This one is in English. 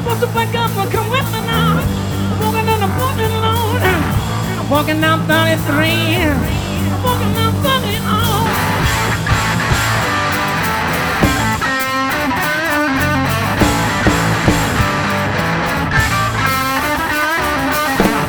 supposed to wake up and come with me now. I'm walking down the porch alone. I'm walking down 33. I'm walking down 33.